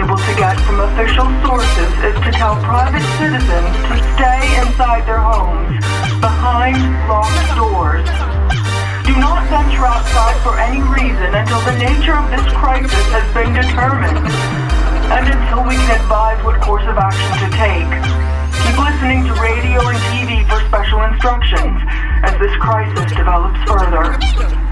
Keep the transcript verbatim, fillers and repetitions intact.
able to get from official sources is to tell private citizens to stay inside their homes, behind locked doors. Do not venture outside for any reason until the nature of this crisis has been determined, and until we can advise what course of action to take. Keep listening to radio and T V for special instructions as this crisis develops further.